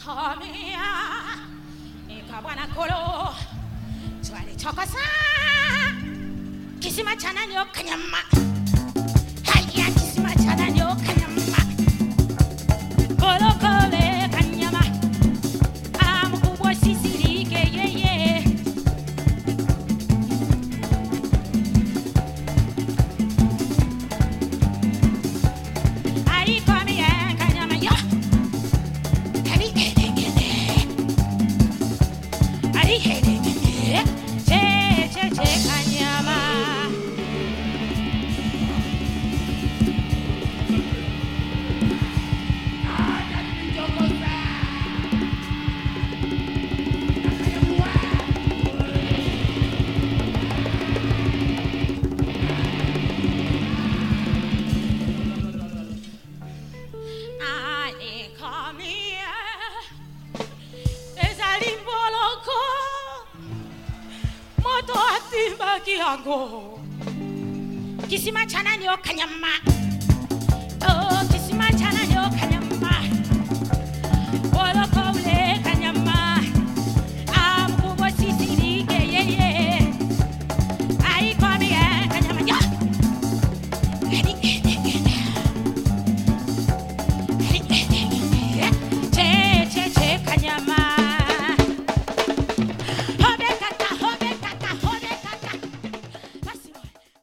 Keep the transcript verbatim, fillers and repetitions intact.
komia ikabwana kolo twali chokosa kisima chananyo kanyama haya kisima chananyo kanyama kolo kole kanyama amukubwa sisirike yeye ai komia kanyama yo kani kene kene ai kene kene che che che kanyama Kiango kisima chananyo kanyama oh kisima chananyo kanyama